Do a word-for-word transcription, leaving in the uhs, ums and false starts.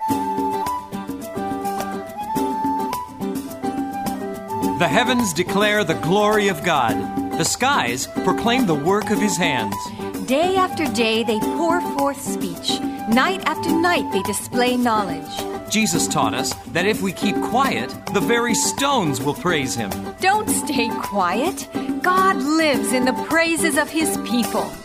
The heavens declare the glory of God. The skies proclaim the work of His hands. Day after day they pour forth speech. Night after night they display knowledge. Jesus taught us that if we keep quiet, the very stones will praise Him. Don't stay quiet. God lives in the praises of His people.